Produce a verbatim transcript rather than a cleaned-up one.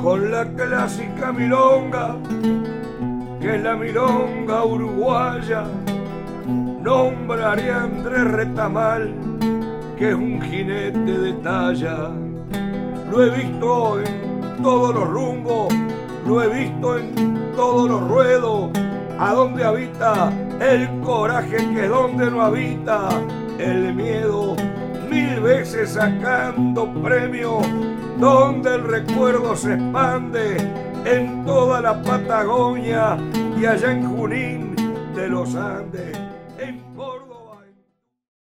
con la clásica milonga, que es la milonga uruguaya. Nombraré a Andrés Retamal, que es un jinete de talla. Lo he visto en todos los rumbos, lo he visto en todos los ruedos, a donde habita el coraje, que es donde no habita el miedo. Mil veces sacando premio, donde el recuerdo se expande en toda la Patagonia y allá en Junín de los Andes.